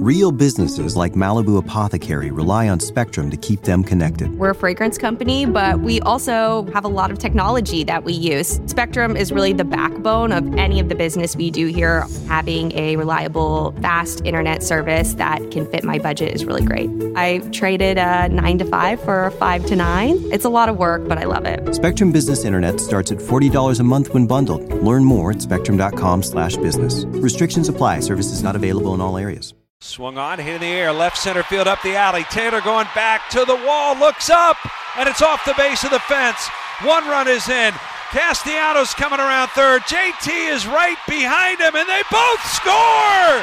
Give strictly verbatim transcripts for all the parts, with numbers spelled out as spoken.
Real businesses like Malibu Apothecary rely on Spectrum to keep them connected. We're a fragrance company, but we also have a lot of technology that we use. Spectrum is really the backbone of any of the business we do here. Having a reliable, fast internet service that can fit my budget is really great. I traded a nine to five for a five to nine. It's a lot of work, but I love it. Spectrum Business Internet starts at forty dollars a month when bundled. Learn more at spectrum.com slash business. Restrictions apply. Services not available in all areas. Swung on, hit in the air, left center field up the alley. Taylor going back to the wall, looks up, and it's off the base of the fence. One run is in. Castellanos coming around third. J T is right behind him, and they both score!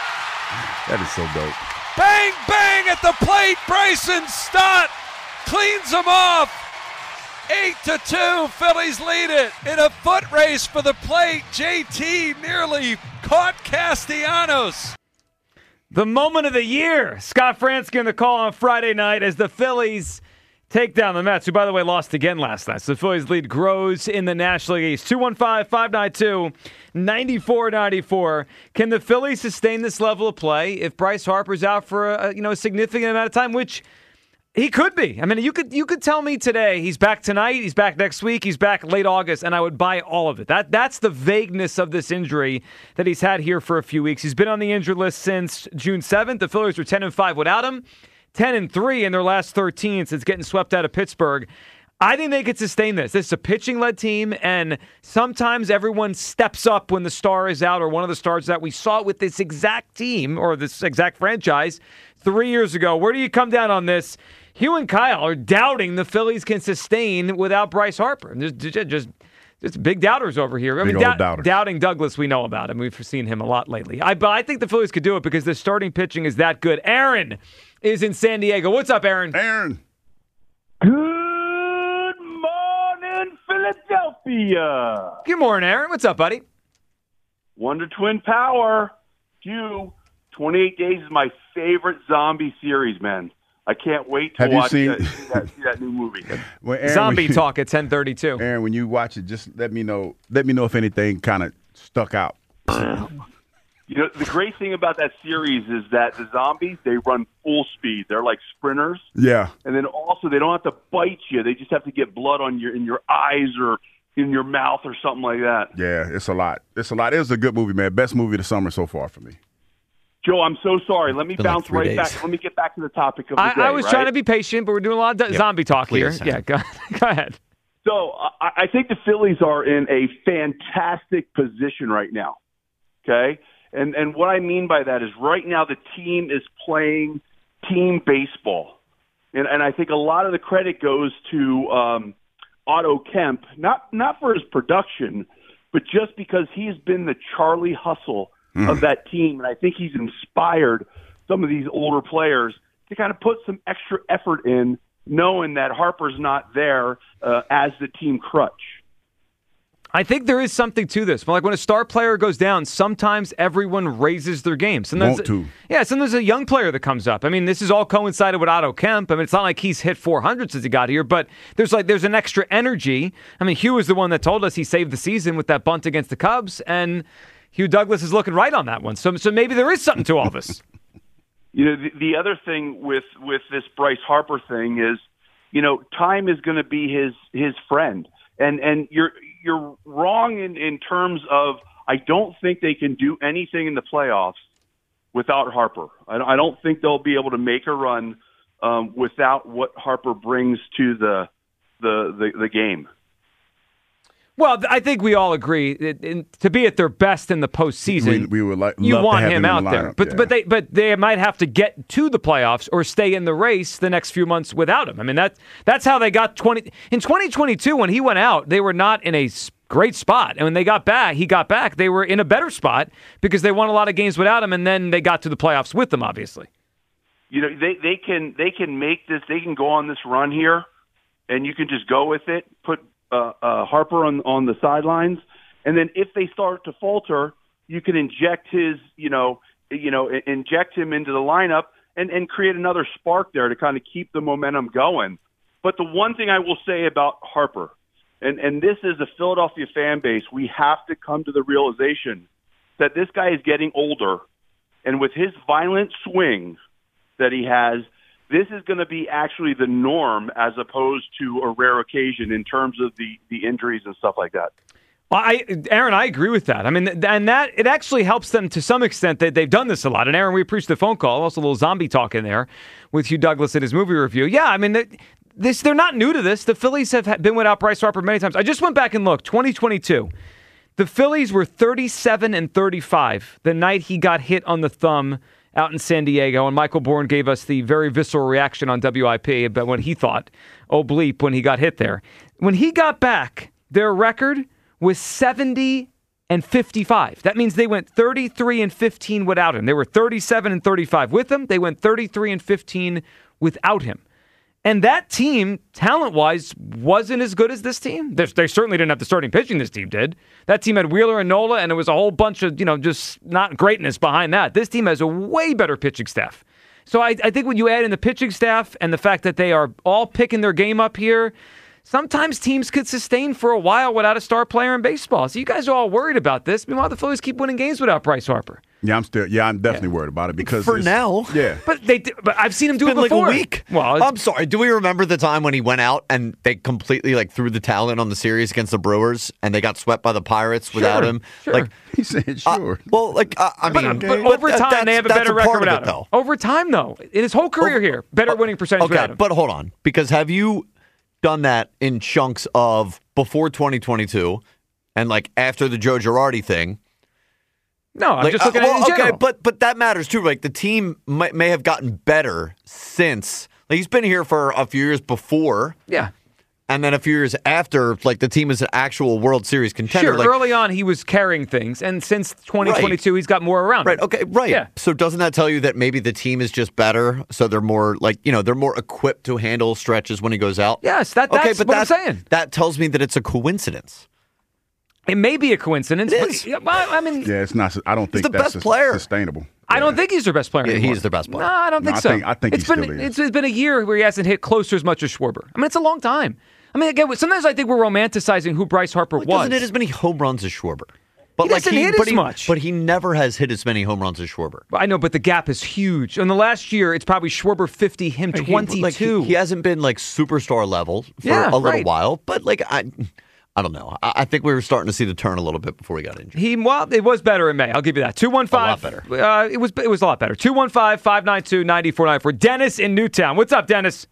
That is so dope. Bang, bang at the plate. Bryson Stott cleans them off. Eight to two, Phillies lead it. In a foot race for the plate, J T nearly caught Castellanos. The moment of the year. Scott Franzke in the call on Friday night as the Phillies take down the Mets, who, by the way, lost again last night. So the Phillies lead grows in the National League East. two one five, five nine two, nine four nine four. Can the Phillies sustain this level of play if Bryce Harper's out for a, you know, a significant amount of time, which he could be? I mean, you could you could tell me today he's back tonight, he's back next week, he's back late August, and I would buy all of it. That That's the vagueness of this injury that he's had here for a few weeks. He's been on the injured list since June seventh. The Phillies were ten and five without him, ten and three in their last thirteen since getting swept out of Pittsburgh. I think they could sustain this. This is a pitching-led team, and sometimes everyone steps up when the star is out, or one of the stars that we saw with this exact team or this exact franchise three years ago. Where do you come down on this? Hugh and Kyle are doubting the Phillies can sustain without Bryce Harper. Just, just, just big doubters over here. I Big mean, old doubt, doubters. doubting Douglas, we know about him. We've seen him a lot lately. I, but I think the Phillies could do it because the starting pitching is that good. Aaron is in San Diego. What's up, Aaron? Aaron. Good morning, Philadelphia. Good morning, Aaron. What's up, buddy? Wonder Twin Power. Hugh, twenty-eight Days is my favorite zombie series, man. I can't wait to Have you watch seen- that, see, that, see that new movie. Well, Aaron, Zombie when you- talk at ten thirty-two. Aaron, when you watch it, just let me know. Let me know if anything kind of stuck out. You know, the great thing about that series is that the zombies, they run full speed. They're like sprinters. Yeah. And then also they don't have to bite you. They just have to get blood on your in your eyes or in your mouth or something like that. Yeah, it's a lot. It's a lot. It was a good movie, man. Best movie of the summer so far for me. Joe, I'm so sorry. Let me Been like bounce three right days. back. Let me get back to the topic of the I, day. I was right? trying to be patient, but we're doing a lot of Yep. zombie talk Please, here. Yeah, go, go ahead. So I, I think the Phillies are in a fantastic position right now. Okay, and and what I mean by that is right now the team is playing team baseball, and and I think a lot of the credit goes to um, Otto Kemp, not not for his production, but just because he's been the Charlie Hustle Mm. of that team, and I think he's inspired some of these older players to kind of put some extra effort in, knowing that Harper's not there uh, as the team crutch. I think there is something to this. Like when a star player goes down, sometimes everyone raises their game. Sometimes, Want to. Yeah, sometimes a young player that comes up. I mean, this is all coincided with Otto Kemp. I mean, it's not like he's hit four hundred since he got here, but there's like there's an extra energy. I mean, Hugh was the one that told us he saved the season with that bunt against the Cubs, and Hugh Douglas is looking right on that one. So, so maybe there is something to all this. You know, the, the other thing with, with this Bryce Harper thing is, you know, time is going to be his his friend, and and you're you're wrong in, in terms of I don't think they can do anything in the playoffs without Harper. I, I don't think they'll be able to make a run um, without what Harper brings to the the the, the game. Well, I think we all agree it, in, to be at their best in the postseason. We, we would like you love to want have him in out the there, lineup, but yeah. but they but they might have to get to the playoffs or stay in the race the next few months without him. I mean that that's how they got twenty in twenty twenty-two when he went out. They were not in a s- great spot, and when they got back, he got back. They were in a better spot because they won a lot of games without him, and then they got to the playoffs with them. Obviously, You know, they they can they can make this. They can go on this run here, and you can just go with it. Put uh, uh, Harper on on the sidelines, and then if they start to falter, you can inject his, you know, you know, i- inject him into the lineup and and create another spark there to kind of keep the momentum going. But the one thing I will say about Harper, and and this is a Philadelphia fan base, we have to come to the realization that this guy is getting older, And with his violent swing that he has, this is going to be actually the norm as opposed to a rare occasion in terms of the, the injuries and stuff like that. I, Aaron, I agree with that. I mean, and that it actually helps them to some extent that they've done this a lot. And Aaron, we appreciate the phone call. Also, a little zombie talk in there with Hugh Douglas at his movie review. Yeah, I mean, this they're not new to this. The Phillies have been without Bryce Harper many times. I just went back and looked. twenty twenty-two, the Phillies were thirty-seven and thirty-five the night he got hit on the thumb out in San Diego, and Michael Bourne gave us the very visceral reaction on W I P about what he thought, oh bleep, when he got hit there. When he got back, their record was seventy and fifty-five. That means they went thirty-three and fifteen without him. They were thirty-seven and thirty-five with him. They went thirty-three and fifteen without him. And that team, talent-wise, wasn't as good as this team. They, they certainly didn't have the starting pitching this team did. That team had Wheeler and Nola, and it was a whole bunch of, you know, just not greatness behind that. This team has a way better pitching staff. So I, I think when you add in the pitching staff and the fact that they are all picking their game up here, sometimes teams could sustain for a while without a star player in baseball. So you guys are all worried about this. Meanwhile, the Phillies keep winning games without Bryce Harper. Yeah, I'm still. Yeah, I'm definitely yeah. worried about it because for now. Yeah, but they. But I've seen him do it's it been before. Like a week. Well, I'm sorry. Do we remember the time when he went out and they completely like threw the towel in on the series against the Brewers and they got swept by the Pirates sure, without him? Sure. Like he said, sure. Uh, well, like uh, I but, mean, but, but over time that, they have a better a record without it, him. Though. Over time, though, in his whole career over, here, better uh, winning percentage okay, without him. But hold on, because have you done that in chunks of before twenty twenty-two and like after the Joe Girardi thing? No, I'm like, just looking uh, well, at it in okay, general. but but that matters too. Like the team may, may have gotten better since. Like he's been here for a few years before. Yeah. And then a few years after, like the team is an actual World Series contender. Sure, like, early on he was carrying things, and since twenty twenty-two right. he's got more around Right, him. okay, right. Yeah. So doesn't that tell you that maybe the team is just better, so they're more, like, you know, they're more equipped to handle stretches when he goes out? Yes, that, that's okay, but what that, I'm saying. That tells me that it's a coincidence. It may be a coincidence. It but, is. Yeah, well, I mean, yeah, it's not. I don't think the that's best player. sustainable. I yeah. don't think he's their best player Yeah, anymore. he's their best player. No, I don't think no, I so. Think, I think it's he been still is. it's, it's been a year where he hasn't hit close to as much as Schwarber. I mean, it's a long time. I mean, again, sometimes I think we're romanticizing who Bryce Harper Well, was. Doesn't hit as many home runs as Schwarber. But He like doesn't he, hit but as he, much. But he never has hit as many home runs as Schwarber. I know, but the gap is huge. In the last year, it's probably Schwarber fifty, him twenty-two. He, like, he, he hasn't been like superstar level for Yeah, a little right. while, but like I, I don't know. I, I think we were starting to see the turn a little bit before he got injured. He well, it was better in May. I'll give you that. Two one five. A lot better. Uh, it was it was a lot better. Two one five five nine two ninety four ninety four. Dennis in Newtown. What's up, Dennis?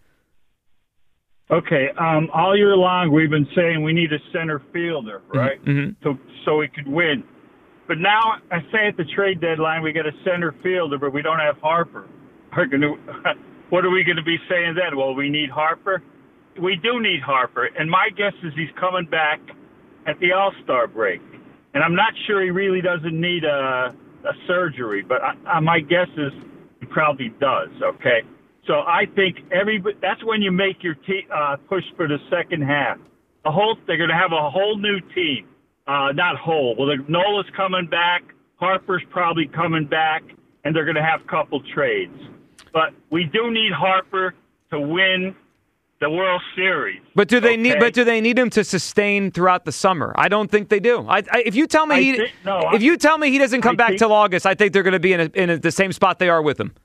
Okay, um, all year long we've been saying we need a center fielder, right? Mm-hmm. So so we could win. But now I say at the trade deadline we get a center fielder, but we don't have Harper. Are gonna, what are we going to be saying then? Well, we need Harper. We do need Harper, and my guess is he's coming back at the All-Star break. And I'm not sure he really doesn't need a, a surgery, but I, I, my guess is he probably does. Okay. So I think every that's when you make your te- uh, push for the second half. A whole they're going to have a whole new team, uh, not whole. Well, the, Nola's coming back, Harper's probably coming back, and they're going to have a couple trades. But we do need Harper to win the World Series. But do they okay? need? But do they need him to sustain throughout the summer? I don't think they do. I, I, if you tell me I he, think, no, if I, you tell me he doesn't come I back think, till August, I think they're going to be in, a, in a, the same spot they are with him.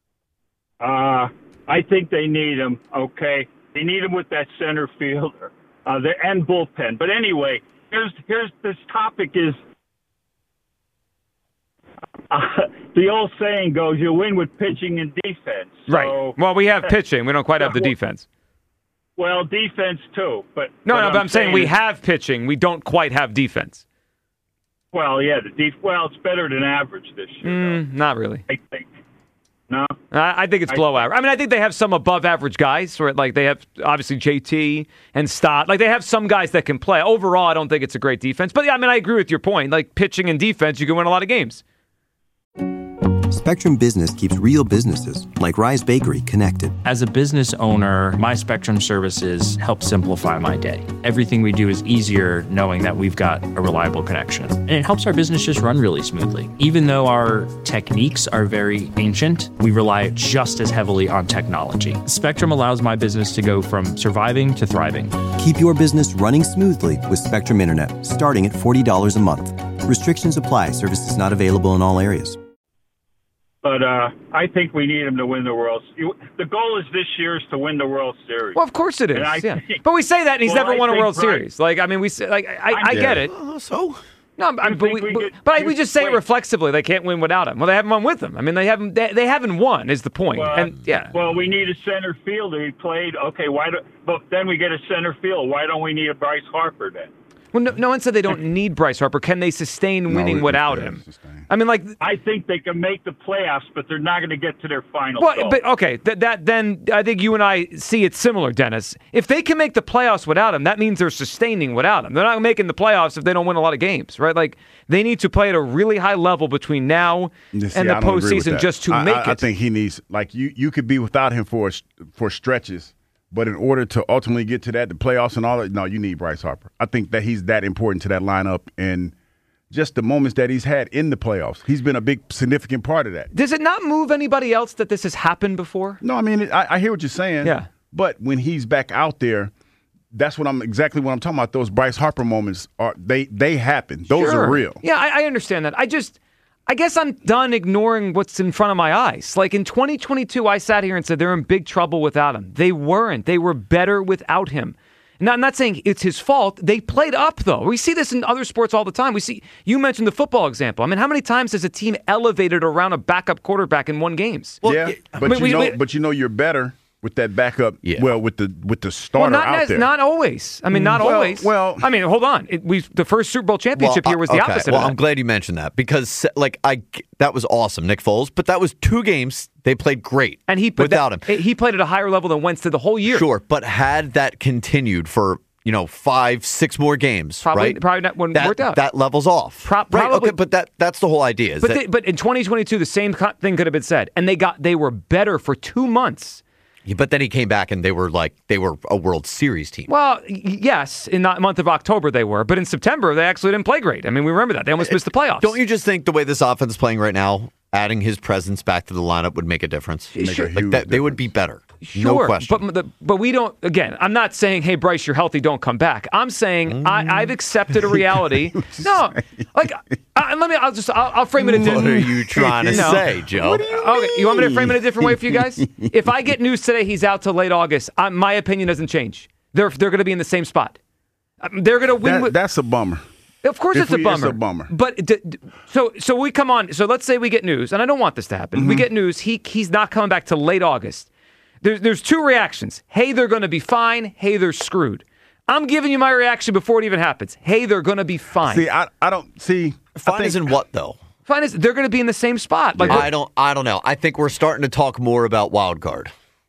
Uh, I think they need him, okay? They need him with that center fielder uh, the, and bullpen. But anyway, here's here's this topic is uh, the old saying goes, you win with pitching and defense. So, Right. Well, we have pitching. We don't quite have the defense. Well, defense too. But No, what no, but I'm saying, saying we is, have pitching. We don't quite have defense. Well, yeah, the def- well, it's better than average this year, Mm, not really. though, I think. No? I I think it's below average. I mean, I think they have some above average guys, where like they have obviously J T and Stott. Like they have some guys that can play. Overall, I don't think it's a great defense. But yeah, I mean, I agree with your point. Like pitching and defense, you can win a lot of games. Spectrum Business keeps real businesses, like Rise Bakery, connected. As a business owner, my Spectrum services help simplify my day. Everything we do is easier knowing that we've got a reliable connection. And it helps our business just run really smoothly. Even though our techniques are very ancient, we rely just as heavily on technology. Spectrum allows my business to go from surviving to thriving. Keep your business running smoothly with Spectrum Internet, starting at forty dollars a month. Restrictions apply. Services not available in all areas. But uh, I think we need him to win the World Series. The goal is this year is to win the World Series. Well, of course it is. And I Yeah. think- But we say that, and he's Well, never I won a think World Bryce- Series. Like, I mean, we say, like, I, I, I get it. Uh, so No, I'm- You but think we, we but, could- but I, you- we just say it wait. reflexively. They can't win without him. Well, they haven't won with him. I mean, they haven't. They, they haven't won. Is the point? Well, and yeah. Well, we need a center fielder. He played okay. Why do? But then we get a center field. Why don't we need a Bryce Harper then? Well, no, no one said they don't need Bryce Harper. Can they sustain winning we- without yeah, him? sustain. I mean, like, I think they can make the playoffs, but they're not going to get to their final. well, goal. but okay, that, that then I think you and I see it similar, Dennis. If they can make the playoffs without him, that means they're sustaining without him. They're not making the playoffs if they don't win a lot of games, right? Like, they need to play at a really high level between now You see, and the I don't agree with postseason that. just to I, make I, it. I think he needs like you. You could be without him for for stretches, but in order to ultimately get to that, the playoffs and all that, no, you need Bryce Harper. I think that he's that important to that lineup, and just the moments that he's had in the playoffs, he's been a big significant part of that. Does it not move anybody else that this has happened before? No, I mean I, I hear what you're saying. Yeah. But when he's back out there, that's what I'm exactly what I'm talking about. Those Bryce Harper moments are they they happen. Those Sure. are real. Yeah, I, I understand that. I just, I guess I'm done ignoring what's in front of my eyes. Like in twenty twenty-two, I sat here and said they're in big trouble without him. They weren't. They were better without him. Now, I'm not saying it's his fault. They played up, though. We see this in other sports all the time. We see, you mentioned the football example. I mean, how many times has a team elevated around a backup quarterback and won games? yeah, but mean, you we- know, we- but you know you're better with that backup. Yeah. Well, with the with the Well, starter not, out nes- there. not always. I mean, not Well- always. well- I mean, hold on. It, we the first Super Bowl championship Well, here was uh, the okay. opposite Well, of that. I'm glad you mentioned that because, like, I that was awesome, Nick Foles. But that was two games they played great, and he but without that, him. He played at a higher level than Wentz did the whole year. Sure, but had that continued for you know five, six more games, Probably- right? probably not- wouldn't that, worked out. That levels off, Pro- right? probably- Okay, but that that's the whole idea. Is But that, they, but in twenty twenty-two, the same co- thing could have been said, and they got they were better for two months. Yeah, but then he came back and they were like they were a World Series team. Well, y- yes, in the month of October they were, but in September they actually didn't play great. I mean, we remember that they almost missed the playoffs. Don't you just think the way this offense is playing right now, adding his presence back to the lineup would make a difference? Make a Like huge that, they would be better. Sure, No question. but the, but we don't. Again, I'm not saying, "Hey, Bryce, you're healthy, don't come back." I'm saying I, I've accepted a reality. No, like, uh, let me. I'll just. I'll, I'll frame it a What different. are you trying to No. say, Joe? Okay, you want me to frame it a different way for you guys? If I get news today he's out till late August, I, my opinion doesn't change. They're they're going to be in the same spot. Um, They're going to win. That- with, that's a bummer. of course, if it's a we- bummer. it's a bummer. But d- d- so so we come on. So let's say we get news, and I don't want this to happen. Mm-hmm. We get news he he's not coming back till late August. There's there's two reactions. Hey, they're going to be fine. Hey, they're screwed. I'm giving you my reaction before it even happens. Hey, they're going to be fine. See, I I don't see. I Fine think- as in what though? Fine is they're going to be in the same spot. Like I don't. I don't know. I think we're starting to talk more about wild card.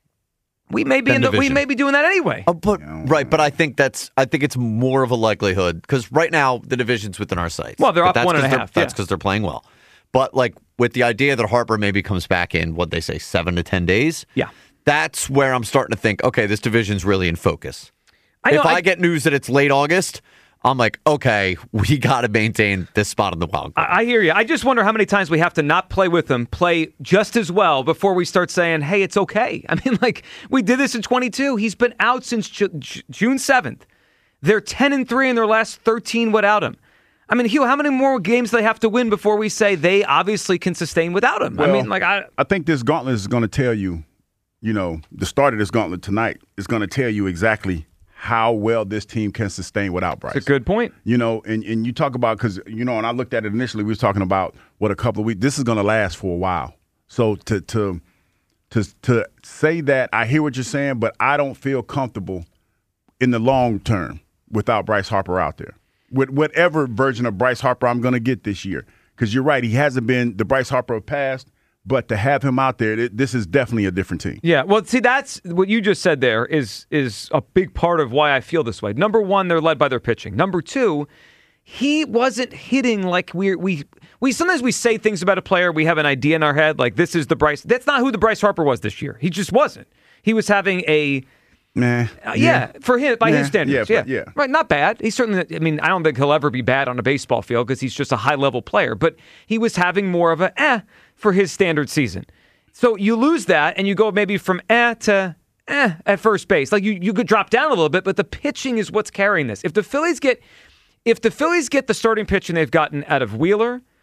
we may be than in the, we division. may be doing that anyway. Uh, but right, but I think that's. I think it's more of a likelihood because right now the division's within our sights. Well, they're But up that's one and 'cause a they're- half, That's yeah. because they're playing well. But like with the idea that Harper maybe comes back in what they say seven to ten days. Yeah. That's where I'm starting to think. Okay, this division's really in focus. I know, if I, I- get news that it's late August, I'm like, okay, we got to maintain this spot on the wild card. I I hear you. I just wonder how many times we have to not play with them, play just as well before we start saying, hey, it's okay. I mean, like, we did this in twenty-two. He's been out since Ju- Ju- June seventh. They're ten and three in their last thirteen without him. I mean, Hugh, how many more games do they have to win before we say they obviously can sustain without him? I Well, mean, like, I. I think this gauntlet is going to tell you, you know, the start of this gauntlet tonight is going to tell you exactly how well this team can sustain without Bryce. It's a good point. You know, and, and you talk about, because, you know, and I looked at it initially, we was talking about what a couple of weeks, this is going to last for a while. So to to to to say that, I hear what you're saying, but I don't feel comfortable in the long term without Bryce Harper out there. With whatever version of Bryce Harper I'm going to get this year. Because you're right, he hasn't been the Bryce Harper of past, but to have him out there, it, this is definitely a different team. Yeah, well, see, that's what you just said there is is a big part of why I feel this way. Number one, they're led by their pitching. Number two, he wasn't hitting like we we we sometimes we say things about a player, we have an idea in our head like this is the Bryce. That's not who the Bryce Harper was this year. He just wasn't. He was having a Nah, uh, yeah, for him by Yeah, his standards. yeah, Yeah, but yeah. right. Not bad. He's certainly. I mean, I don't think he'll ever be bad on a baseball field because he's just a high level player. But he was having more of a eh for his standard season. So you lose that, and you go maybe from eh to eh at first base. Like you, you could drop down a little bit, but the pitching is what's carrying this. If the Phillies get, if the Phillies get the starting pitching they've gotten out of Wheeler,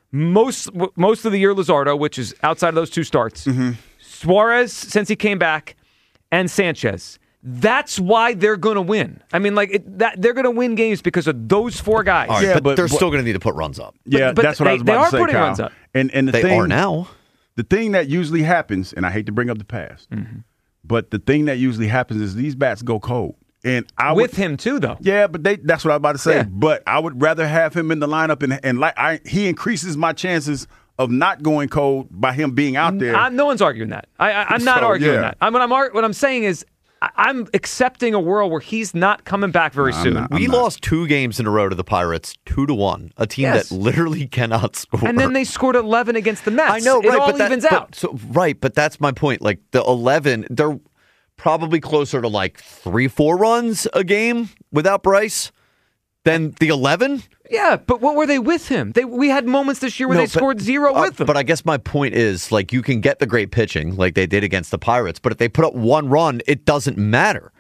most most of the year Luzardo, which is outside of those two starts, mm-hmm. Suarez since he came back, and Sanchez. That's why they're going to win. I mean, like it, that they're going to win games because of those four guys. Right, yeah, but, but they're but, still going to need to put runs up. Yeah, but, but that's what they, I was about they to are say, putting Kyle. runs up. And and the they thing are now. The thing that usually happens, and I hate to bring up the past, mm-hmm. but the thing that usually happens is these bats go cold. And I with would, him too, though. Yeah, but they that's what I was about to say. Yeah. But I would rather have him in the lineup, and and like I, he increases my chances of not going cold by him being out there. I, no one's arguing that. I, I, I'm not So, arguing yeah. that. I, what I'm what I'm saying is. I'm accepting a world where he's not coming back very no, soon. Not, we not. lost two games in a row to the Pirates, two to one. A team Yes. that literally cannot score. And then they scored eleven against the Mets. I know, it right? all but that, evens but, out. So right, but that's my point. Like the eleven, they're probably closer to like three, four runs a game without Bryce than the eleven. Yeah, but what were they with him? They we had moments this year where No, they but- scored zero uh, with them. But I guess my point is, like, you can get the great pitching like they did against the Pirates, but if they put up one run, it doesn't matter.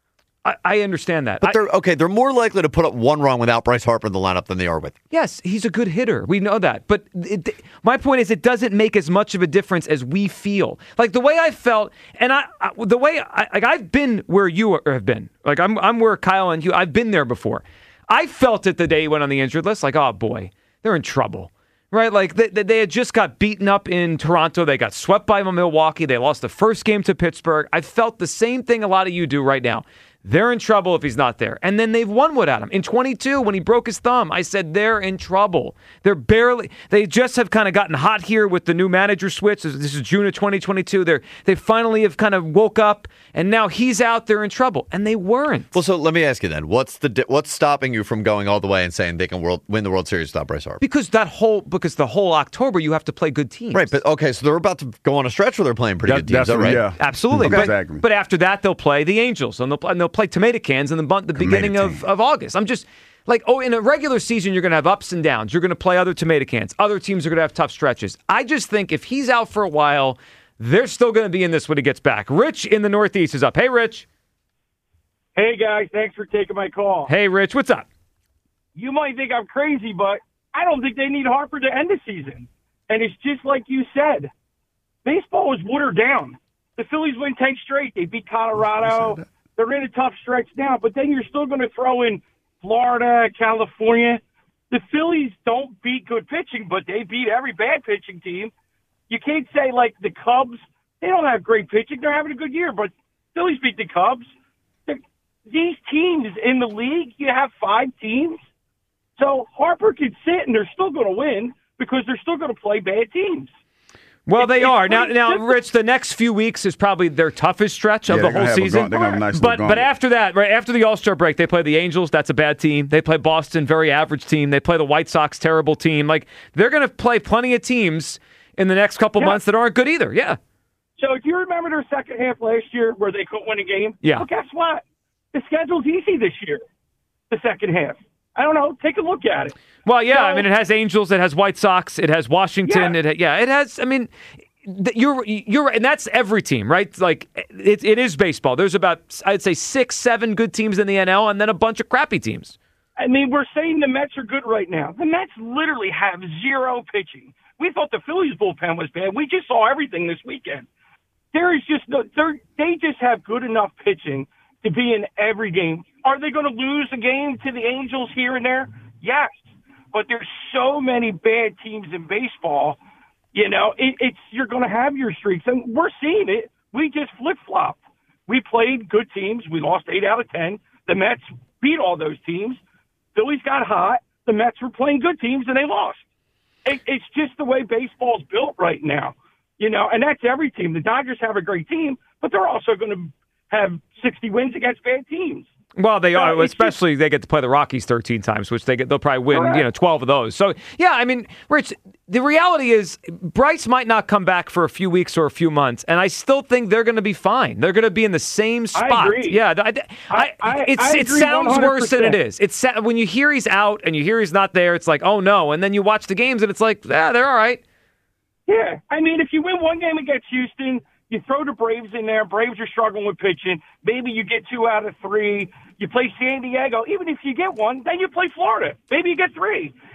I, I understand that. But I- they're okay. They're more likely to put up one run without Bryce Harper in the lineup than they are with. Yes, he's a good hitter. We know that. But it, my point is, it doesn't make as much of a difference as we feel. Like the way I felt, and I, I the way I, like I've been where you have been. Like I'm, I'm where Kyle and you. I've been there before. I felt it the day he went on the injured list. Like, oh boy, they're in trouble. Right? Like they, they had just got beaten up in Toronto. They got swept by Milwaukee. They lost the first game to Pittsburgh. I felt the same thing a lot of you do right now. They're in trouble if he's not there. And then they've won without him. In twenty-two, when he broke his thumb, I said they're in trouble. They're barely, they just have kind of gotten hot here with the new manager switch. This is June of twenty twenty-two. They're, they finally have kind of woke up, and now he's out there in trouble. And they weren't. Well, so let me ask you then, what's the di- what's stopping you from going all the way and saying they can world, win the World Series without Bryce Harper? Because that whole, because the whole October, you have to play good teams. Right, but okay, so they're about to go on a stretch where they're playing pretty That- good teams, that's is that what- right? yeah. Absolutely. Okay. But, Exactly. but after that, they'll play the Angels, and they'll, and they'll play tomato cans in the, bun- the beginning of, of August. I'm just like, oh, in a regular season, you're going to have ups and downs. You're going to play other tomato cans. Other teams are going to have tough stretches. I just think if he's out for a while, they're still going to be in this when he gets back. Rich in the Northeast is up. Hey, Rich. Hey, guys. Thanks for taking my call. Hey, Rich. What's up? You might think I'm crazy, but I don't think they need Harper to end the season. And it's just like you said. Baseball is watered down. The Phillies win ten straight. They beat Colorado. They're in a tough stretch now, but then you're still going to throw in Florida, California. The Phillies don't beat good pitching, but they beat every bad pitching team. You can't say, like, the Cubs, they don't have great pitching. They're having a good year, but Phillies beat the Cubs. They're, these teams in the league, you have five teams. So Harper could sit, and they're still going to win because they're still going to play bad teams. Well, It's- they it's are. Now, pretty now, simple. Rich, the next few weeks is probably their toughest stretch of Yeah, the they're gonna whole have a season. gaunt- they're gonna have a nice but little but gauntlet. after that, right after the All-Star break, they play the Angels. That's a bad team. They play Boston, very average team. They play the White Sox, terrible team. Like they're going to play plenty of teams in the next couple Yeah. months that aren't good either. Yeah. So do you remember their second half last year where they couldn't win a game? Yeah. Well, guess what? The schedule's easy this year, the second half. I don't know. Take a look at it. Well, yeah. So- I mean, it has Angels. It has White Sox. It has Washington. Yeah. It ha- yeah. It has. I mean. th- You're you're right, and that's every team, right? Like it, it is baseball. There's about I'd say six, seven good teams in the N L, and then a bunch of crappy teams. I mean, we're saying the Mets are good right now. The Mets literally have zero pitching. We thought the Phillies bullpen was bad. We just saw everything this weekend. There is just no, they're- they just have good enough pitching to be in every game. Are they going to lose a game to the Angels here and there? Yes, but there's so many bad teams in baseball. You know, it, it's you're going to have your streaks, and we're seeing it. We just flip flopped. We played good teams. We lost eight out of ten. The Mets beat all those teams. Phillies got hot. The Mets were playing good teams, and they lost. It, it's just the way baseball's built right now. You know, and that's every team. The Dodgers have a great team, but they're also going to have sixty wins against bad teams. Well, they So are, it's especially they get to play the Rockies thirteen times, which they get. They'll probably win, Correct. you know, twelve of those. So, yeah, I mean, Rich, the reality is Bryce might not come back for a few weeks or a few months, and I still think they're going to be fine. They're going to be in the same spot. agree. Yeah, I, I, I- I- it's, I it agree sounds worse than it one hundred percent. is. It's sa- when you hear he's out and you hear he's not there, it's like, oh no, and then you watch the games and it's like, yeah, they're all right. Yeah, I mean, if you win one game against Houston, you throw the Braves in there. Braves are struggling with pitching. Maybe you get two out of three. You play San Diego. Even if you get one, then you play Florida. Maybe you get three.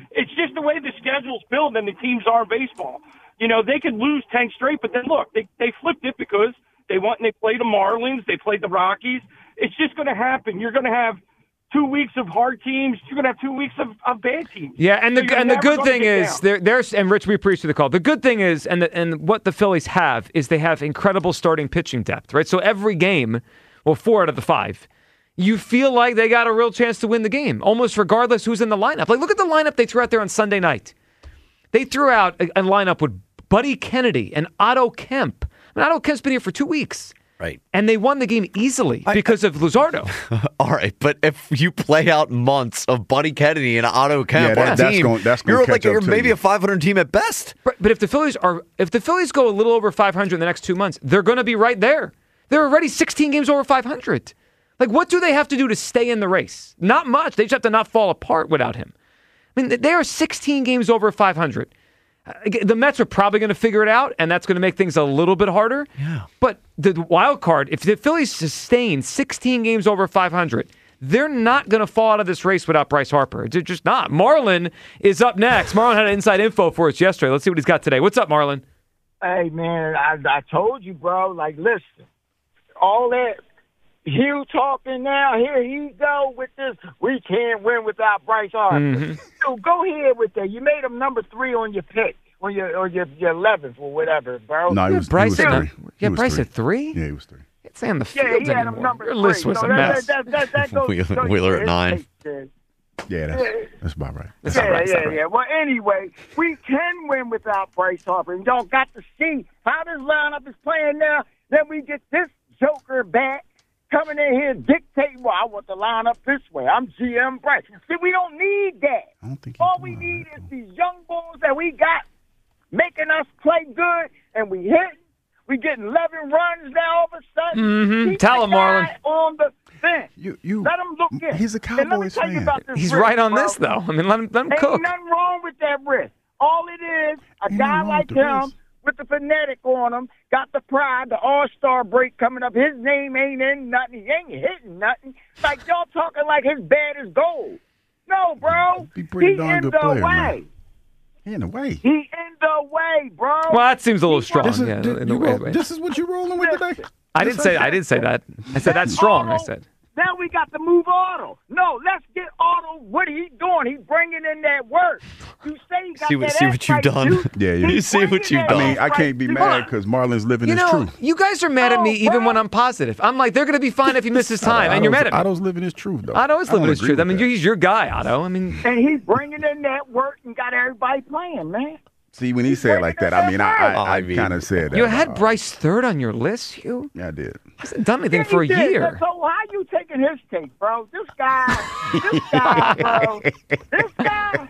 It's just the way the schedule's built and the teams are in baseball. You know, they could lose ten straight, but then look, they they flipped it because they went and they played the Marlins, they played the Rockies. It's just going to happen. You're going to have two weeks of hard teams. You're going to have two weeks of, of bad teams. Yeah, and the so and the good thing is there, there's and Rich, we appreciate the call. The good thing is, and the, and what the Phillies have is they have incredible starting pitching depth, right? So every game, well, four out of the five, you feel like they got a real chance to win the game, almost regardless who's in the lineup. Like, look at the lineup they threw out there on Sunday night. They threw out a, a lineup with Buddy Kennedy and Otto Kemp. I mean, Otto Kemp's been here for two weeks. Right. And they won the game easily because I, of Luzardo. All right, but if you play out months of Buddy Kennedy and Otto Kemp yeah, on that, a that's team, gonna, that's gonna you're catch like up you're to maybe you. a five hundred team at best. But, but if the Phillies are, if the Phillies go a little over five hundred in the next two months, they're going to be right there. They're already sixteen games over five hundred. Like, what do they have to do to stay in the race? Not much. They just have to not fall apart without him. I mean, they are sixteen games over five hundred. The Mets are probably going to figure it out, and that's going to make things a little bit harder. Yeah. But the wild card, if the Phillies sustain sixteen games over five hundred, they're not going to fall out of this race without Bryce Harper. They're just not. Marlon is up next. Marlon had inside info for us yesterday. Let's see what he's got today. What's up, Marlon? Hey, man, I, I told you, bro. Like, listen, all that Hugh talking now, here he go with this, we can't win without Bryce Harper. Mm-hmm. So go ahead with that. You made him number three on your pick, on your or your, your eleventh or whatever, bro. No, he Yeah, was, Bryce he was at, three. yeah, He was Bryce three. at three? Yeah, he was three. Can't say on the Yeah, field he had him anymore. number Your three. list was so a that, mess. That, that, that goes, Wheeler, goes Wheeler at his nine. take there. Yeah, that's, that's about right. That's yeah, not right. That's yeah, not right. yeah. Well, anyway, we can win without Bryce Harper. And y'all got to see how this lineup is playing now. Then we get this joker back coming in here dictating, well, I want the lineup this way. I'm G M Bryce. See, we don't need that. I don't think All we need is these young bulls that we got making us play good, and we hit. We getting eleven runs now all of a sudden. Mm-hmm. Keep Tell the him, Marlon. guy on the bench. You, you, Let him look in. He's a And let me Cowboys tell you fan. about this He's wrist, right on bro. this, though. I mean, let him, let him Ain't cook. nothing wrong with that wrist. All it is, a Ain't guy nothing wrong like with the him wrist. with the fanatic on him, got the pride, the all-star break coming up. His name ain't in nothing. He ain't hitting nothing. It's like y'all talking like his bat is gold. No, bro. He pretty He darn in good the player, way. man. He in the way. He in the way, bro. Well, that seems a little strong. This is, yeah, this, in the you way- roll- way. this is what you rolling with today? I didn't say. I didn't say that. I said that's strong. I said. Now we got to move Otto. No, let's get Otto. What he doing? He bringing in that work. You say he got See what- that see what ass you've right, done? dude. Yeah, yeah. He's You see what bringing you've that done. I mean, I ass can't be right, mad dude. because Marlon's living You his know, truth. you guys are mad at me Oh, even bro. when I'm positive. I'm like, they're going to be fine if he misses time, and you're mad at me. Otto's living his truth, though. Otto is I don't living his agree truth. I with mean, that. he's your guy, Otto. I mean, And he's bringing in that work and got everybody playing, man. See, when he said it like that, I mean, I, I, I I mean- kind of said that. you had about- Bryce third on your list, Hugh. Yeah, I did. Hasn't done anything Yeah, for a he did. year. So how you taking his take, bro? This guy, this guy, bro, this guy.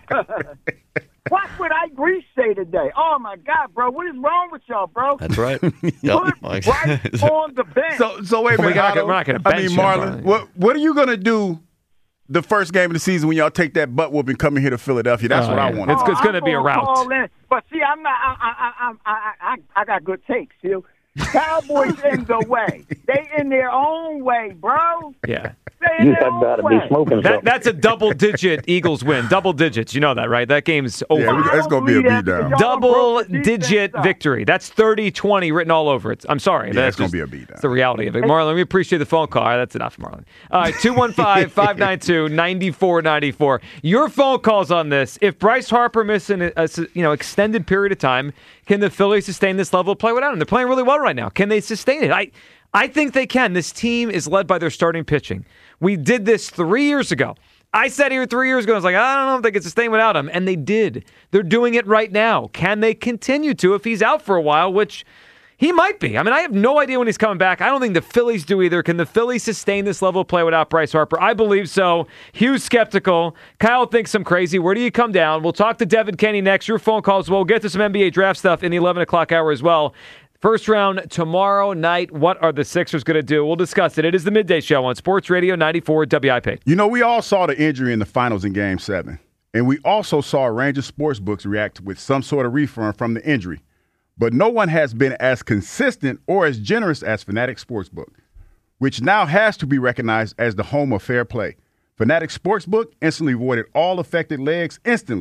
Watch what I Grease say today. Oh my God, bro, what is wrong with y'all, bro? That's right. Yep. Put Bryce on the bench. So, so wait a We minute. gotta- Otto. we're not gonna I bench mean, him, Marlon, Marlon. what what are you gonna do the first game of the season when y'all take that butt whooping coming here to Philadelphia? That's Oh, what I yeah. want. It's, it's I'm going to be a gonna route. call in. But see, I'm not. I I I I I, I got good takes, Phil. Cowboys in the way. They in their own way, bro. Yeah. They in their own way. That, that's a double-digit Eagles win. Double digits. You know that, right? That game's over. Yeah, we- it's gonna be a beatdown. Double-digit victory. That's thirty twenty written all over it. I'm sorry. Yeah, That's it's gonna just- be a beatdown. It's the reality of it. Marlon, we appreciate the phone call. All right, that's enough, Marlon. All right, two one five, five nine two, nine four nine four. Your phone calls on this. If Bryce Harper misses an a, you know, extended period of time, can the Phillies sustain this level of play without him? They're playing really well right now. Can they sustain it? I, I think they can. This team is led by their starting pitching. We did this three years ago. I said here three years ago, I was like, I don't know if they can sustain without him. And they did. They're doing it right now. Can they continue to if he's out for a while, which he might be. I mean, I have no idea when he's coming back. I don't think the Phillies do either. Can the Phillies sustain this level of play without Bryce Harper? I believe so. Hugh's skeptical. Kyle thinks I'm crazy. Where do you come down? We'll talk to Devin Kenny next. Your phone calls. We'll get to some N B A draft stuff in the eleven o'clock hour as well. First round tomorrow night. What are the Sixers going to do? We'll discuss it. It is the Midday Show on Sports Radio ninety-four W I P. You know, we all saw the injury in the finals in Game seven. And we also saw a range of sports books react with some sort of refund from the injury. But no one has been as consistent or as generous as Fanatic Sportsbook, which now has to be recognized as the home of fair play. Fanatic Sportsbook instantly voided all affected legs instantly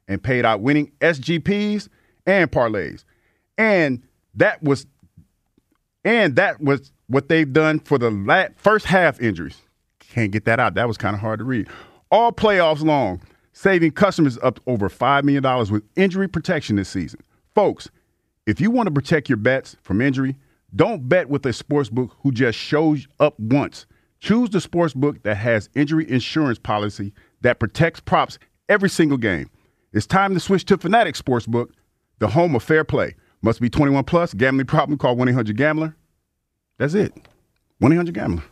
and paid out winning S G Ps and parlays. And that was and that was what they've done for the la- first half injuries. Can't get that out. That was kind of hard to read. All playoffs long, saving customers up over five million dollars with injury protection this season. Folks, if you want to protect your bets from injury, don't bet with a sportsbook who just shows up once. Choose the sportsbook that has injury insurance policy that protects props every single game. It's time to switch to Fanatics Sportsbook, the home of fair play. Must be twenty-one plus. Gambling problem? Call one eight hundred gambler. That's it. one eight hundred gambler.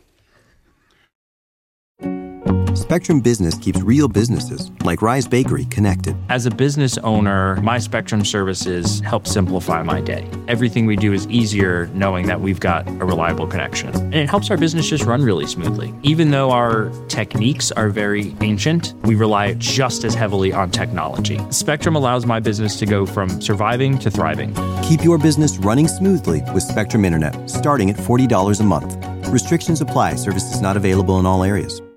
Spectrum Business keeps real businesses, like Rise Bakery, connected. As a business owner, my Spectrum services help simplify my day. Everything we do is easier knowing that we've got a reliable connection. And it helps our business just run really smoothly. Even though our techniques are very ancient, we rely just as heavily on technology. Spectrum allows my business to go from surviving to thriving. Keep your business running smoothly with Spectrum Internet, starting at forty dollars a month. Restrictions apply. Services not available in all areas.